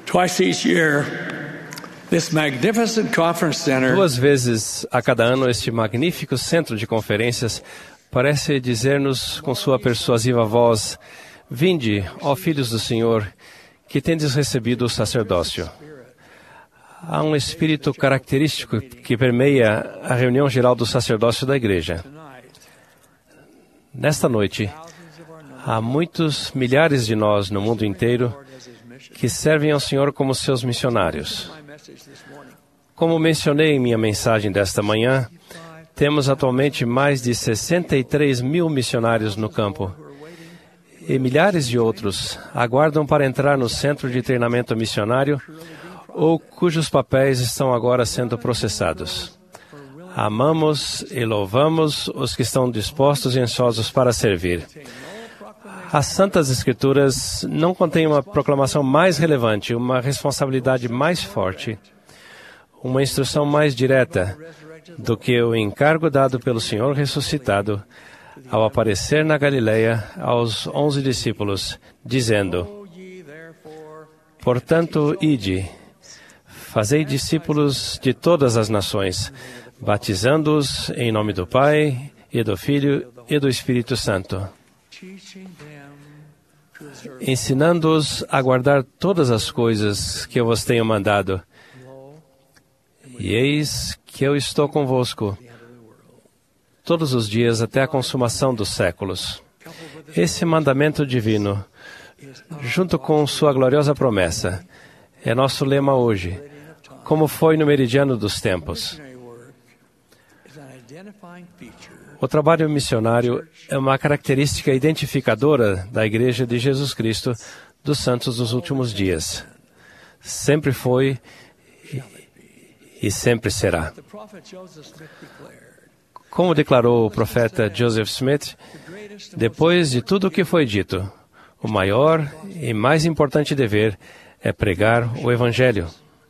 Twice each year, this magnificent conference center 2 vezes a cada ano, este magnífico centro de conferências parece dizer-nos com sua persuasiva voz: Vinde, ó filhos do Senhor, que tendes recebido o sacerdócio. Há um espírito característico que permeia a reunião geral do sacerdócio da igreja. Nesta noite, há muitos milhares de nós no mundo inteiro que servem ao Senhor como seus missionários. Como mencionei em minha mensagem desta manhã, temos atualmente mais de 63 mil missionários no campo e milhares de outros aguardam para entrar no centro de treinamento missionário ou cujos papéis estão agora sendo processados. Amamos e louvamos os que estão dispostos e ansiosos para servir. As Santas Escrituras não contêm uma proclamação mais relevante, uma responsabilidade mais forte, uma instrução mais direta do que o encargo dado pelo Senhor ressuscitado ao aparecer na Galileia aos 11 discípulos, dizendo: Portanto, ide, fazei discípulos de todas as nações, batizando-os em nome do Pai, e do Filho, e do Espírito Santo, ensinando-os a guardar todas as coisas que eu vos tenho mandado. E eis que eu estou convosco todos os dias até a consumação dos séculos. Esse mandamento divino, junto com sua gloriosa promessa, é nosso lema hoje, como foi no meridiano dos tempos. O trabalho missionário é uma característica identificadora da Igreja de Jesus Cristo dos Santos dos Últimos Dias. Sempre foi e sempre será. Como declarou o profeta Joseph Smith, depois de tudo o que foi dito, o maior e mais importante dever é pregar o Evangelho.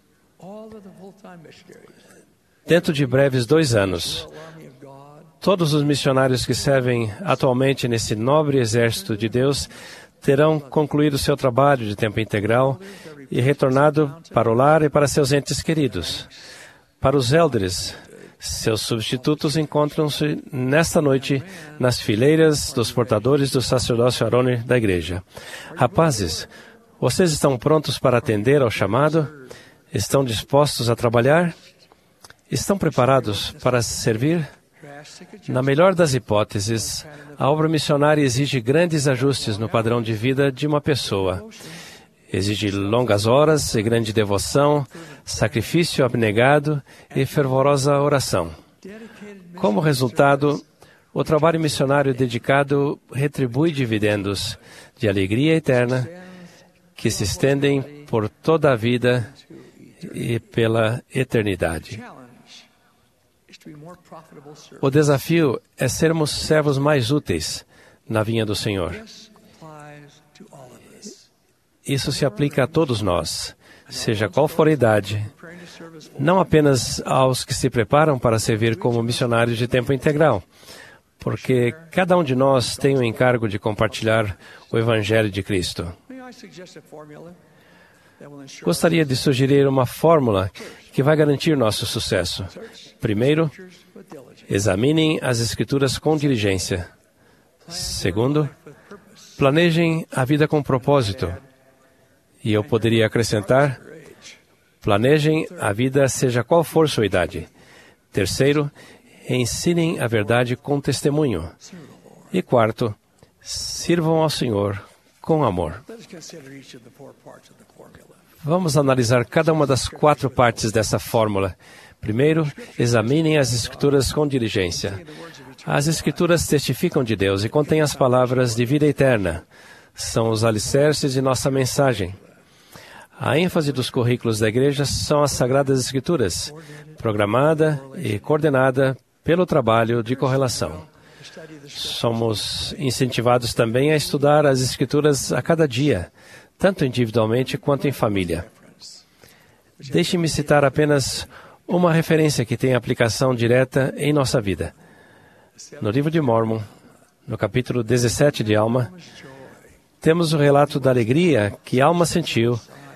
Dentro de breves 2 anos, todos os missionários que servem atualmente nesse nobre exército de Deus terão concluído seu trabalho de tempo integral e retornado para o lar e para seus entes queridos. Para os elders, seus substitutos encontram-se nesta noite nas fileiras dos portadores do sacerdócio arônico da igreja. Rapazes, vocês estão prontos para atender ao chamado? Estão dispostos a trabalhar? Estão preparados para servir? Na melhor das hipóteses, a obra missionária exige grandes ajustes no padrão de vida de uma pessoa. Exige longas horas e grande devoção, sacrifício abnegado e fervorosa oração. Como resultado, o trabalho missionário dedicado retribui dividendos de alegria eterna que se estendem por toda a vida e pela eternidade. O desafio é sermos servos mais úteis na vinha do Senhor. Isso se aplica a todos nós, seja qual for a idade, não apenas aos que se preparam para servir como missionários de tempo integral, porque cada um de nós tem o encargo de compartilhar o Evangelho de Cristo. Gostaria de sugerir uma fórmula que vai garantir nosso sucesso. Primeiro, examinem as Escrituras com diligência. Segundo, planejem a vida com propósito. E eu poderia acrescentar, planejem a vida seja qual for sua idade. Terceiro, ensinem a verdade com testemunho. E quarto, sirvam ao Senhor com amor. Vamos analisar cada uma das 4 partes dessa fórmula. Primeiro, examinem as Escrituras com diligência. As Escrituras testificam de Deus e contêm as palavras de vida eterna. São os alicerces de nossa mensagem. A ênfase dos currículos da igreja são as Sagradas Escrituras, programada e coordenada pelo trabalho de correlação. Somos incentivados também a estudar as Escrituras a cada dia, tanto individualmente quanto em família. Deixe-me citar apenas uma referência que tem aplicação direta em nossa vida. No livro de Mórmon, no capítulo 17 de Alma, temos o relato da alegria que Alma sentiu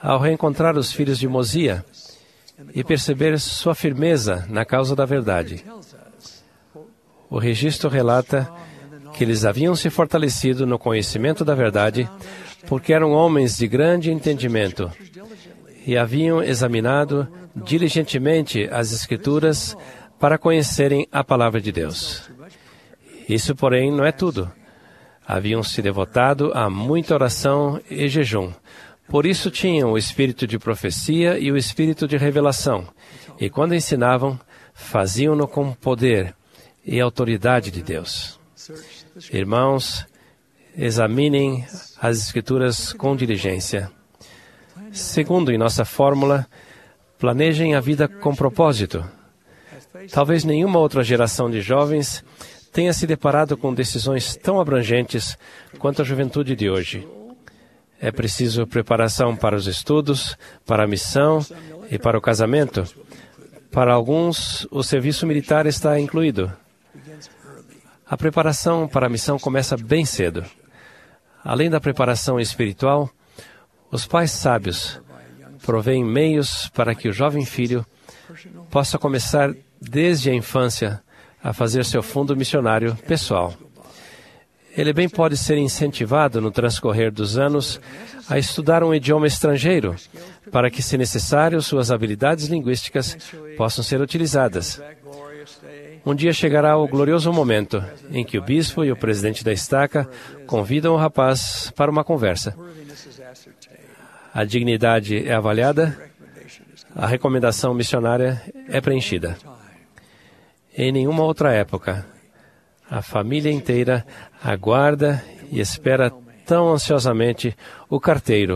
ao reencontrar os filhos de Mosia e perceber sua firmeza na causa da verdade. O registro relata que eles haviam se fortalecido no conhecimento da verdade porque eram homens de grande entendimento e haviam examinado diligentemente as Escrituras para conhecerem a palavra de Deus. Isso, porém, não é tudo. Haviam se devotado a muita oração e jejum. Por isso tinham o espírito de profecia e o espírito de revelação. E quando ensinavam, faziam-no com poder e autoridade de Deus. Irmãos, examinem as Escrituras com diligência. Segundo, em nossa fórmula, planejem a vida com propósito. Talvez nenhuma outra geração de jovens tenha se deparado com decisões tão abrangentes quanto a juventude de hoje. É preciso preparação para os estudos, para a missão e para o casamento. Para alguns, o serviço militar está incluído. A preparação para a missão começa bem cedo. Além da preparação espiritual, os pais sábios provêem meios para que o jovem filho possa começar desde a infância a fazer seu fundo missionário pessoal. Ele bem pode ser incentivado no transcorrer dos anos a estudar um idioma estrangeiro, para que, se necessário, suas habilidades linguísticas possam ser utilizadas. Um dia chegará o glorioso momento em que o bispo e o presidente da estaca convidam o rapaz para uma conversa. A dignidade é avaliada, a recomendação missionária é preenchida. Em nenhuma outra época, a família inteira aguarda e espera tão ansiosamente o carteiro,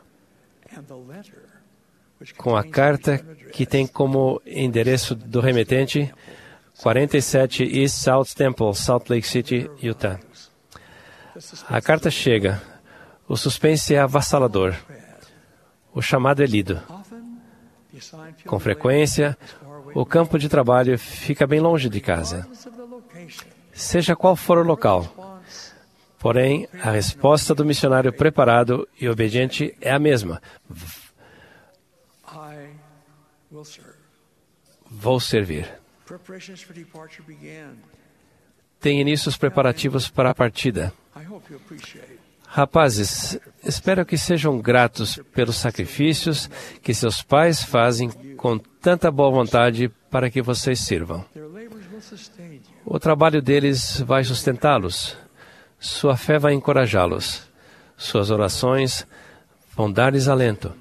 com a carta que tem como endereço do remetente 47 East South Temple, Salt Lake City, Utah. A carta chega. O suspense é avassalador. O chamado é lido. Com frequência, o campo de trabalho fica bem longe de casa. Seja qual for o local. Porém, a resposta do missionário preparado e obediente é a mesma. Vou servir. Tem início os preparativos para a partida. Rapazes, espero que sejam gratos pelos sacrifícios que seus pais fazem com tanta boa vontade para que vocês sirvam. O trabalho deles vai sustentá-los. Sua fé vai encorajá-los. Suas orações vão dar-lhes alento.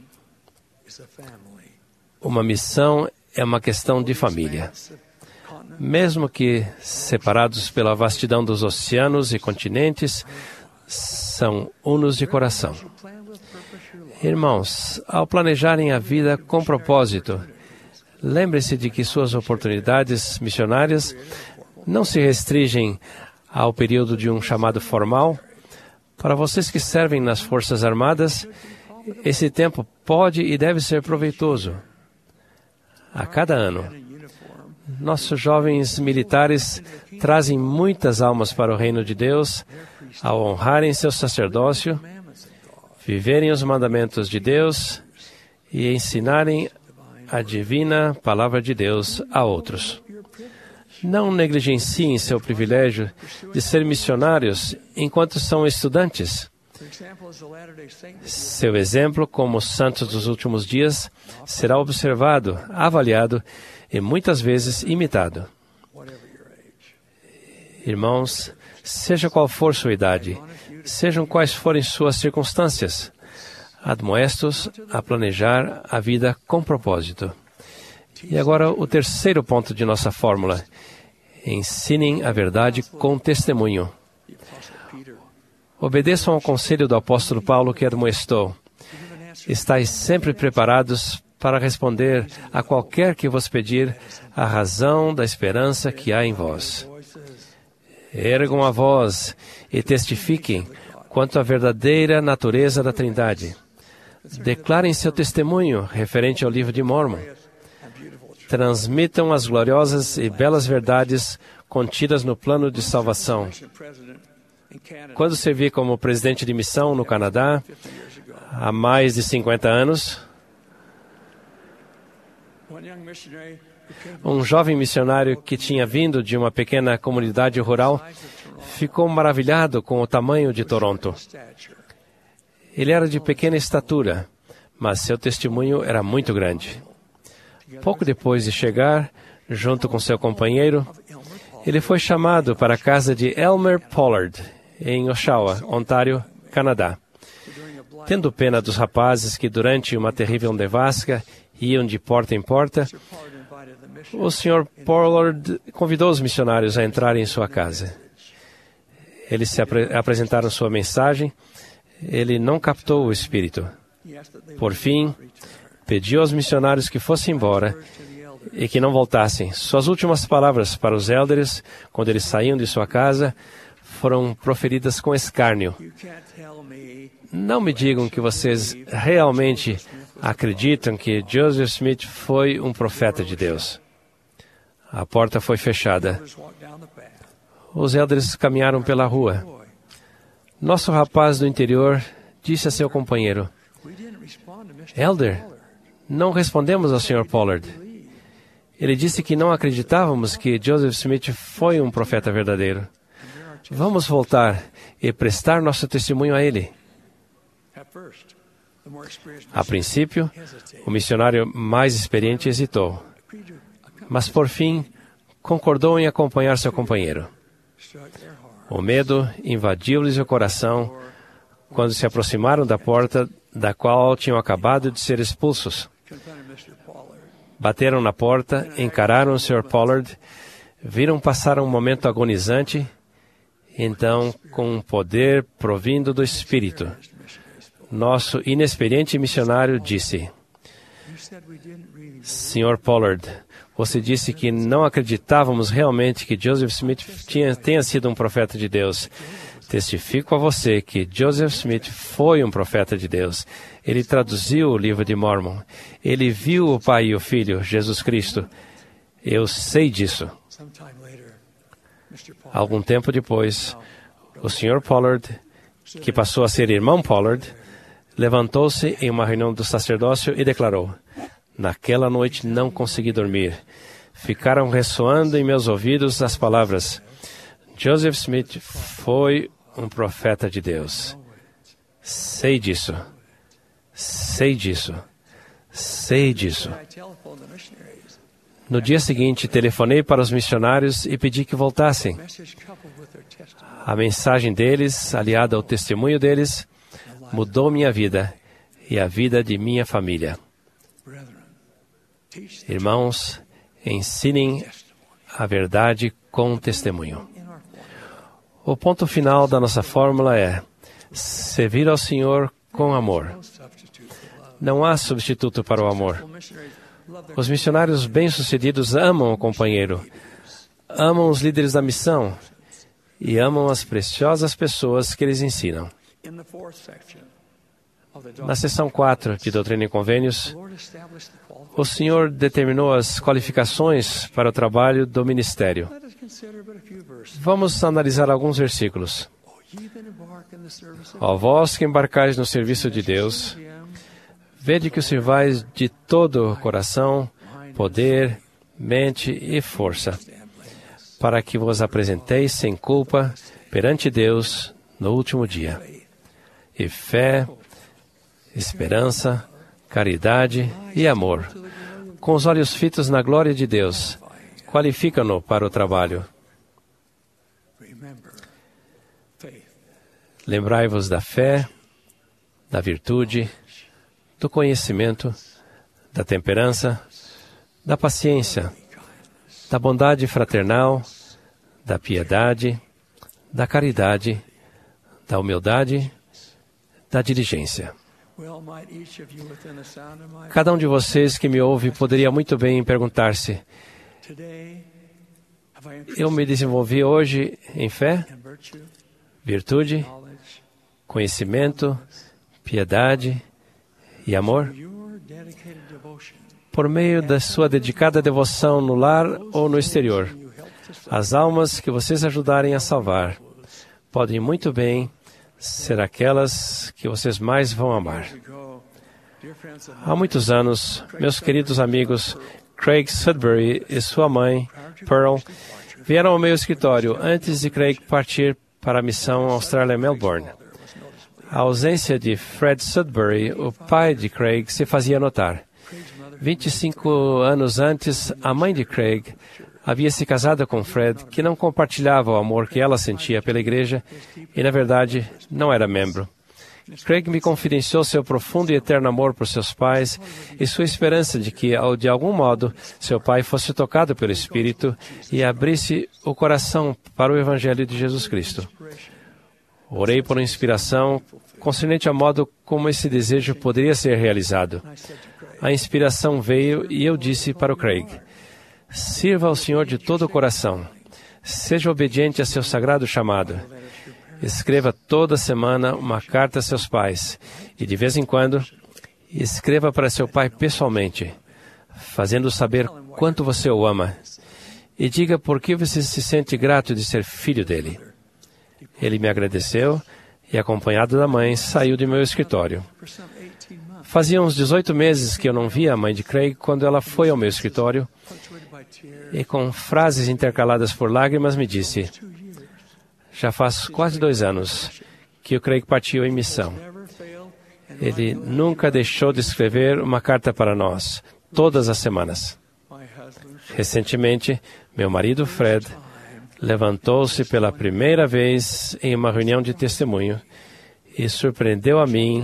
Uma missão é uma questão de família. Mesmo que separados pela vastidão dos oceanos e continentes, são unos de coração. Irmãos, ao planejarem a vida com propósito, lembre-se de que suas oportunidades missionárias não se restringem ao período de um chamado formal. Para vocês que servem nas Forças Armadas, esse tempo pode e deve ser proveitoso. A cada ano, nossos jovens militares trazem muitas almas para o reino de Deus ao honrarem seu sacerdócio, viverem os mandamentos de Deus e ensinarem a divina palavra de Deus a outros. Não negligenciem seu privilégio de ser missionários enquanto são estudantes. Seu exemplo como santos dos últimos dias será observado, avaliado e muitas vezes imitado. Irmãos, seja qual for sua idade, sejam quais forem suas circunstâncias, admoestos a planejar a vida com propósito. E agora o terceiro ponto de nossa fórmula. Ensinem a verdade com testemunho. Obedeçam ao conselho do apóstolo Paulo que admoestou. Estais sempre preparados para responder a qualquer que vos pedir a razão da esperança que há em vós. Ergam a voz e testifiquem quanto à verdadeira natureza da Trindade. Declarem seu testemunho referente ao livro de Mórmon. Transmitam as gloriosas e belas verdades contidas no plano de salvação. Quando servi como presidente de missão no Canadá, há mais de 50 anos, um jovem missionário que tinha vindo de uma pequena comunidade rural ficou maravilhado com o tamanho de Toronto. Ele era de pequena estatura, mas seu testemunho era muito grande. Pouco depois de chegar, junto com seu companheiro, ele foi chamado para a casa de Elmer Pollard, em Oshawa, Ontário, Canadá. Tendo pena dos rapazes que, durante uma terrível nevasca, iam de porta em porta, o Sr. Pollard convidou os missionários a entrarem em sua casa. Eles se apresentaram sua mensagem. Ele não captou o espírito. Por fim, pediu aos missionários que fossem embora e que não voltassem. Suas últimas palavras para os elders, quando eles saíam de sua casa, foram proferidas com escárnio. Não me digam que vocês realmente acreditam que Joseph Smith foi um profeta de Deus. A porta foi fechada. Os elders caminharam pela rua. Nosso rapaz do interior disse a seu companheiro: Elder, não respondemos ao Sr. Pollard. Ele disse que não acreditávamos que Joseph Smith foi um profeta verdadeiro. Vamos voltar e prestar nosso testemunho a ele. A princípio, o missionário mais experiente hesitou, mas por fim concordou em acompanhar seu companheiro. O medo invadiu-lhes o coração quando se aproximaram da porta da qual tinham acabado de ser expulsos. Bateram na porta, encararam o Sr. Pollard, viram passar um momento agonizante. Então, com um poder provindo do Espírito, nosso inexperiente missionário disse: Sr. Pollard, você disse que não acreditávamos realmente que Joseph Smith tenha sido um profeta de Deus. Testifico a você que Joseph Smith foi um profeta de Deus. Ele traduziu o livro de Mormon. Ele viu o Pai e o Filho, Jesus Cristo. Eu sei disso. Algum tempo depois, o Sr. Pollard, que passou a ser irmão Pollard, levantou-se em uma reunião do sacerdócio e declarou: Naquela noite não consegui dormir. Ficaram ressoando em meus ouvidos as palavras: Joseph Smith foi um profeta de Deus. Sei disso. Sei disso. Sei disso. No dia seguinte, telefonei para os missionários e pedi que voltassem. A mensagem deles, aliada ao testemunho deles, mudou minha vida e a vida de minha família. Irmãos, ensinem a verdade com testemunho. O ponto final da nossa fórmula é servir ao Senhor com amor. Não há substituto para o amor. Os missionários bem-sucedidos amam o companheiro, amam os líderes da missão e amam as preciosas pessoas que eles ensinam. Na seção 4 de Doutrina e Convênios, o Senhor determinou as qualificações para o trabalho do ministério. Vamos analisar alguns versículos. Ó vós que embarcais no serviço de Deus, vede que o sirvais de todo o coração, poder, mente e força, para que vos apresenteis sem culpa perante Deus no último dia. E fé, esperança, caridade e amor, com os olhos fitos na glória de Deus, qualificam-no para o trabalho. Lembrai-vos da fé, da virtude, do conhecimento, da temperança, da paciência, da bondade fraternal, da piedade, da caridade, da humildade, da diligência. Cada um de vocês que me ouve poderia muito bem perguntar-se: eu me desenvolvi hoje em fé, virtude, conhecimento, piedade e amor? Por meio da sua dedicada devoção no lar ou no exterior, as almas que vocês ajudarem a salvar, podem muito bem ser aquelas que vocês mais vão amar. Há muitos anos, meus queridos amigos Craig Sudbury e sua mãe, Pearl, vieram ao meu escritório antes de Craig partir para a missão Austrália-Melbourne. A ausência de Fred Sudbury, o pai de Craig, se fazia notar. 25 anos antes, a mãe de Craig havia se casado com Fred, que não compartilhava o amor que ela sentia pela igreja e, na verdade, não era membro. Craig me confidenciou seu profundo e eterno amor por seus pais e sua esperança de que, de algum modo, seu pai fosse tocado pelo Espírito e abrisse o coração para o Evangelho de Jesus Cristo. Orei por inspiração concernente ao modo como esse desejo poderia ser realizado. A inspiração veio e eu disse para o Craig: sirva ao Senhor de todo o coração. Seja obediente a seu sagrado chamado. Escreva toda semana uma carta a seus pais e, de vez em quando, escreva para seu pai pessoalmente, fazendo saber quanto você o ama. E diga por que você se sente grato de ser filho dele. Ele me agradeceu e, acompanhado da mãe, saiu de meu escritório. Fazia uns 18 meses que eu não via a mãe de Craig quando ela foi ao meu escritório e, com frases intercaladas por lágrimas, me disse: já faz quase 2 anos que o Craig partiu em missão. Ele nunca deixou de escrever uma carta para nós, todas as semanas. Recentemente, meu marido Fred levantou-se pela primeira vez em uma reunião de testemunho e surpreendeu a mim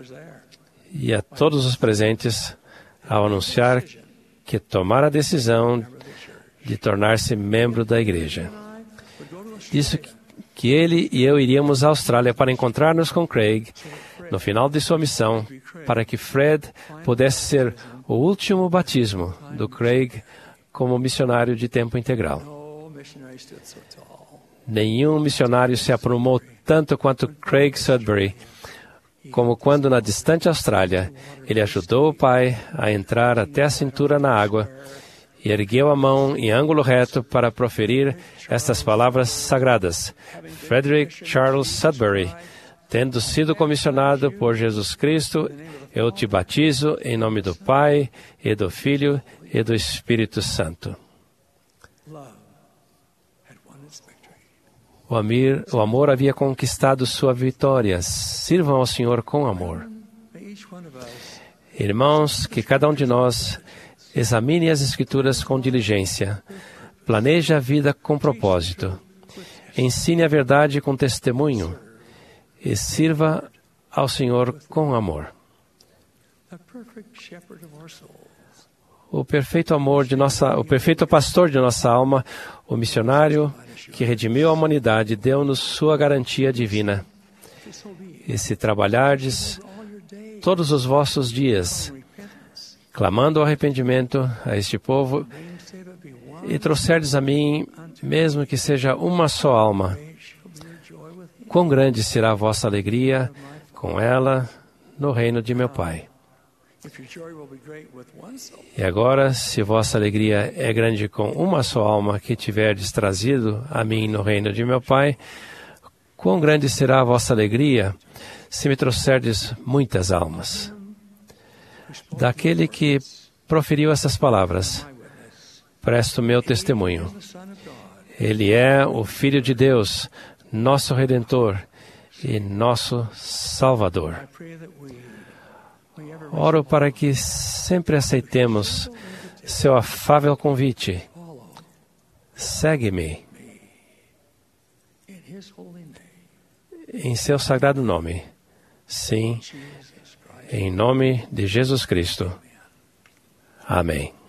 e a todos os presentes ao anunciar que tomara a decisão de tornar-se membro da igreja. Disse que ele e eu iríamos à Austrália para encontrar-nos com Craig no final de sua missão, para que Fred pudesse ser o último batismo do Craig como missionário de tempo integral. Nenhum missionário se aprumou tanto quanto Craig Sudbury, como quando, na distante Austrália, ele ajudou o pai a entrar até a cintura na água e ergueu a mão em ângulo reto para proferir estas palavras sagradas: Frederick Charles Sudbury, tendo sido comissionado por Jesus Cristo, eu te batizo em nome do Pai, e do Filho, e do Espírito Santo. O amor havia conquistado sua vitória. Sirvam ao Senhor com amor. Irmãos, que cada um de nós examine as Escrituras com diligência, planeje a vida com propósito, ensine a verdade com testemunho e sirva ao Senhor com amor. O perfeito pastor de nossa alma, o missionário que redimiu a humanidade, deu-nos sua garantia divina. E se trabalhardes todos os vossos dias, clamando o arrependimento a este povo, e trouxerdes a mim, mesmo que seja uma só alma, quão grande será a vossa alegria com ela no reino de meu Pai. E agora, se vossa alegria é grande com uma só alma que tiverdes trazido a mim no reino de meu Pai, quão grande será a vossa alegria se me trouxerdes muitas almas. Daquele que proferiu essas palavras, presto meu testemunho. Ele é o Filho de Deus, nosso Redentor e nosso Salvador. Oro para que sempre aceitemos seu afável convite. Segue-me. Em seu sagrado nome. Sim, em nome de Jesus Cristo. Amém.